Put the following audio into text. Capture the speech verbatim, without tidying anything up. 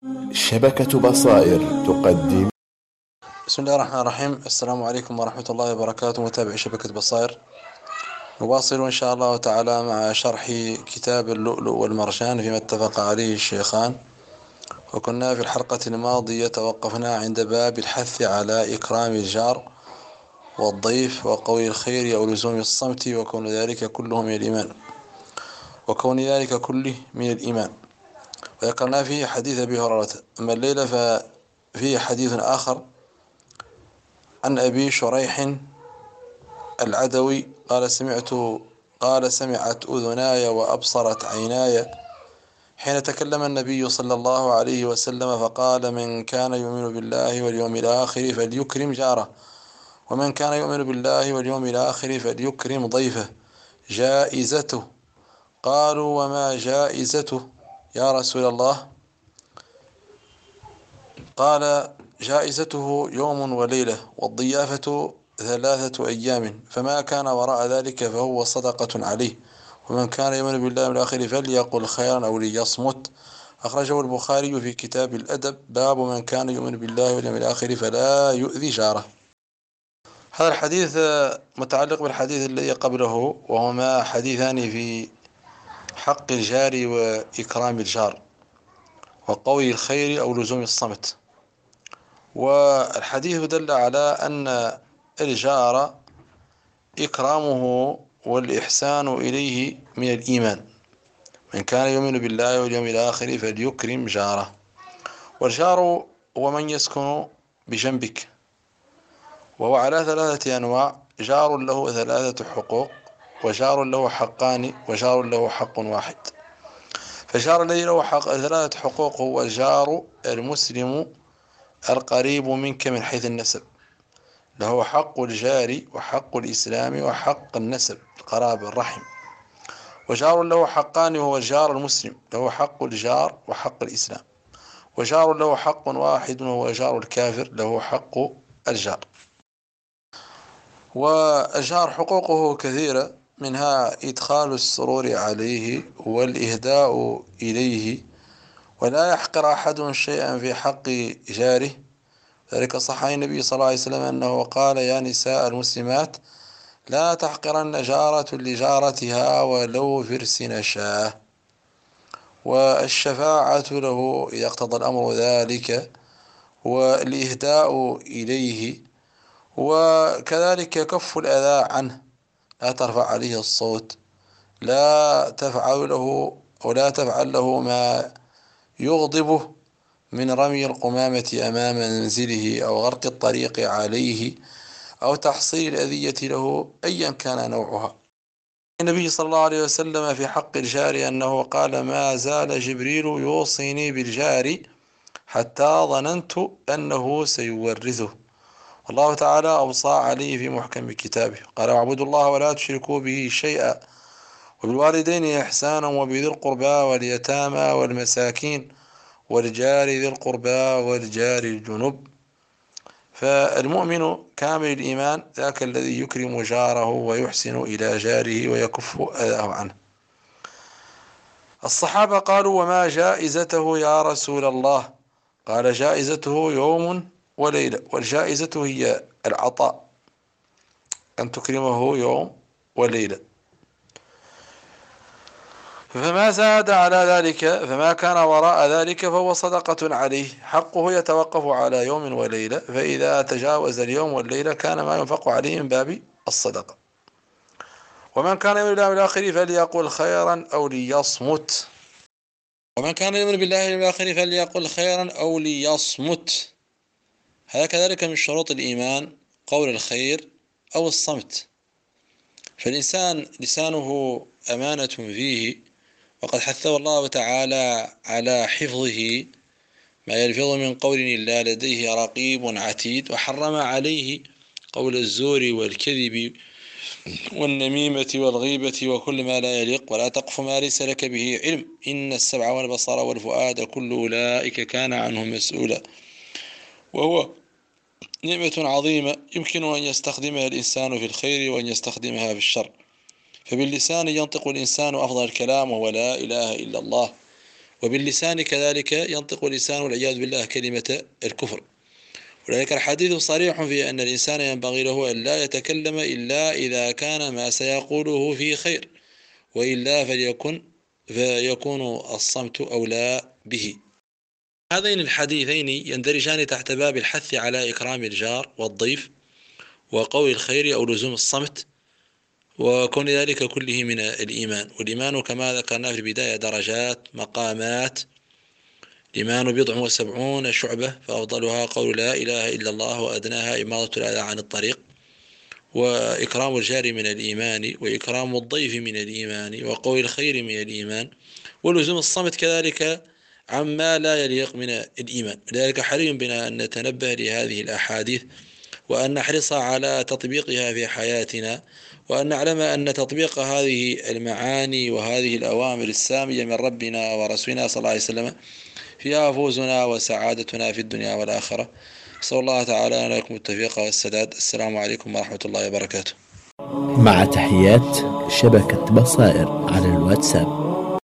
شبكة بصائر تقدم. بسم الله الرحمن الرحيم. السلام عليكم ورحمة الله وبركاته، متابعي شبكة بصائر. نواصل إن شاء الله تعالى مع شرح كتاب اللؤلؤ والمرجان فيما اتفق عليه الشيخان. وكنا في الحلقة الماضية توقفنا عند باب الحث على إكرام الجار والضيف وقول الخير أو لزوم الصمت وكون ذلك كله من الإيمان وكون ذلك كله من الإيمان وذكرنا فيه حديث أبي هريرة. أما الليلة ففيه حديث آخر عن أبي شريح العدوي قال سمعت قال سمعت أذناي وأبصرت عيناي حين تكلم النبي صلى الله عليه وسلم فقال: من كان يؤمن بالله واليوم الآخر فليكرم جاره، ومن كان يؤمن بالله واليوم الآخر فليكرم ضيفه. جائزته. قالوا: وما جائزته يا رسول الله؟ قال: جائزته يوم وليلة، والضيافة ثلاثة أيام، فما كان وراء ذلك فهو صدقة عليه، ومن كان يؤمن بالله والآخر فليقل خيرا أو ليصمت. أخرجه البخاري في كتاب الأدب، باب من كان يؤمن بالله واليوم الآخر فلا يؤذي جاره. هذا الحديث متعلق بالحديث الذي قبله، وهما حديثان في حق الجار وإكرام الجار وقول الخير أو لزوم الصمت. والحديث دل على أن الجار إكرامه والإحسان إليه من الإيمان. من كان يؤمن بالله واليوم الآخر فليكرم جاره. والجار هو من يسكن بجنبك، وهو على ثلاثة أنواع: جار له ثلاثة حقوق، وجار له حقان، وجار له حق واحد. فالجار الذي له حق ثلاثة حقوق هو الجار المسلم القريب منك من حيث النسب، له حق الجار وحق الإسلام وحق النسب القرابة الرحم. وجار له حقان وهو الجار المسلم، له حق الجار وحق الإسلام. وجار له حق واحد وهو جار الكافر، له حق الجار. والجار حقوقه كثيرة، منها إدخال السرور عليه والإهداء إليه، ولا يحقر أحد شيئا في حق جاره. ذلك صح عن النبي صلى الله عليه وسلم أنه قال: يا نساء المسلمات لا تحقرن جارة لجارتها ولو فرس نشاه. والشفاعة له إذا اقتضى الأمر ذلك، والإهداء إليه، وكذلك كف الأذى عنه، لا ترفع عليه الصوت، لا تفعل له ولا تفعل له ما يغضبه من رمي القمامة أمام منزله أو غرق الطريق عليه أو تحصيل الأذية له أيا كان نوعها. النبي صلى الله عليه وسلم في حق الجار أنه قال: ما زال جبريل يوصيني بالجار حتى ظننت أنه سيورثه. والله تعالى أوصى عليه في محكم كتابه، قال: واعبدوا الله ولا تشركوا به شيئا، وبالوالدين إحسانا، وبذي القربى واليتامى والمساكين والجار ذي القربى والجار الجنب. فالمؤمن كامل الإيمان ذاك الذي يكرم جاره ويحسن إلى جاره ويكف أذاه عنه. الصحابة قالوا: وما جائزته يا رسول الله؟ قال: جائزته يوم وليلة. والجائزة هي العطاء، أن تكرمه يوم وليلة. فما زاد على ذلك فما كان وراء ذلك فهو صدقة عليه، حقه يتوقف على يوم وليلة، فإذا تجاوز اليوم والليلة كان ما ينفق عليه من باب الصدقة. ومن كان يؤمن بالله والآخر فليقل خيرا أو ليصمت. ومن كان يؤمن بالله والآخر فليقل خيرا أو ليصمت. هذا كذلك من شروط الإيمان، قول الخير أو الصمت. فالإنسان لسانه أمانة فيه، وقد حثه الله تعالى على حفظه، ما يلفظ من قول إلا لديه رقيب عتيد، وحرم عليه قول الزور والكذب والنميمة والغيبة وكل ما لا يليق. ولا تقف ما ليس لك به علم، إن السمع والبصر والفؤاد كل أولئك كان عنه مسؤولا. وهو نعمة عظيمة يمكن أن يستخدمها الإنسان في الخير وأن يستخدمها في الشر. فباللسان ينطق الإنسان أفضل الكلام، وهو لا إله إلا الله، وباللسان كذلك ينطق اللسان والعياذ بالله كلمة الكفر. ولذلك الحديث صريح في أن الإنسان ينبغي له أن لا يتكلم إلا إذا كان ما سيقوله فيه خير، وإلا فليكن فيكون الصمت أولى به. هذين الحديثين يندرجان تحت باب الحث على إكرام الجار والضيف وقول الخير أو لزوم الصمت، وكون ذلك كله من الإيمان. والإيمان كما ذكرنا في البداية درجات مقامات، الإيمان بضع وسبعون شعبة، فأفضلها قول لا إله إلا الله، وأدناها إماطة الأذى عن الطريق. وإكرام الجار من الإيمان، وإكرام الضيف من الإيمان، وقول الخير من الإيمان، ولزوم الصمت كذلك عما لا يليق من الإيمان. لذلك حري بنا أن نتنبه لهذه الأحاديث، وأن نحرص على تطبيقها في حياتنا، وأن نعلم أن تطبيق هذه المعاني وهذه الأوامر السامية من ربنا ورسولنا صلى الله عليه وسلم فيها فوزنا وسعادتنا في الدنيا والآخرة. أسأل الله تعالى أن لكم التوفيق والسداد. السلام عليكم ورحمة الله وبركاته. مع تحيات شبكة بصائر على الواتساب.